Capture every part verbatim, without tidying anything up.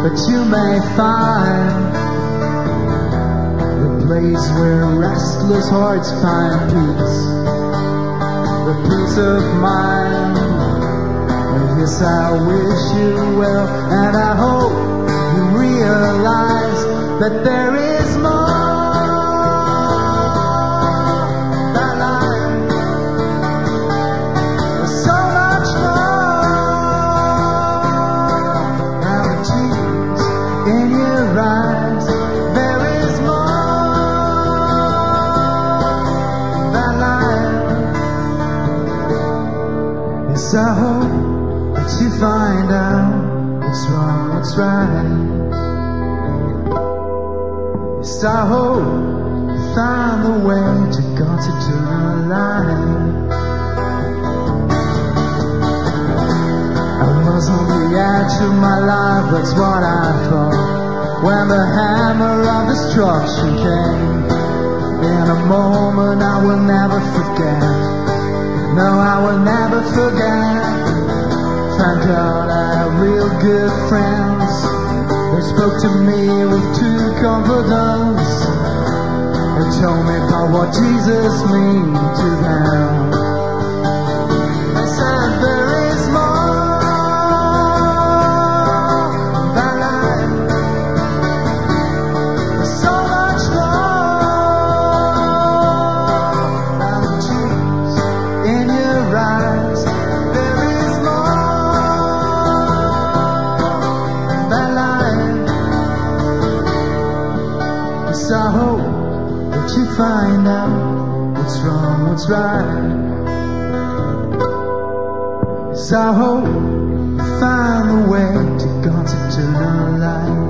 but you may find the place where restless hearts find peace, the peace of mind. And yes, I wish you well, and I hope you realize that there is more. I hope that you find out what's wrong, what's right. Yes, I hope you find the way to God's eternal life. I was on the edge of my life, that's what I thought, when the hammer of destruction came. In a moment I will never forget. No, I will never forget. Thank God I have real good friends. They spoke to me with true confidence. They told me about what Jesus means to them. They said there is more than life. There's so much more than the tears in your eyes. There is more than life. Yes, I hope that you find out what's wrong, what's right. Yes, I hope you find the way to God's eternal life.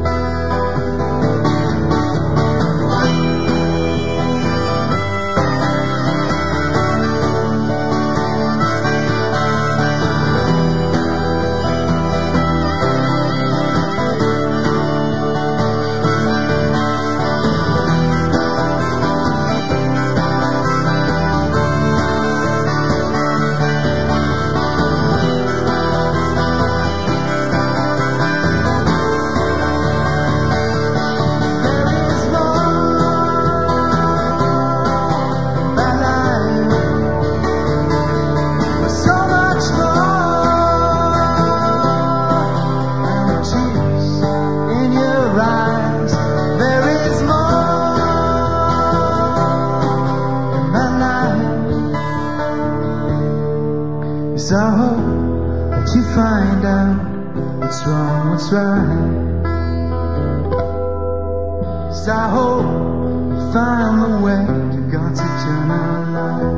I hope that you find out what's wrong, what's right. Yes, I hope you find the way to God's eternal life.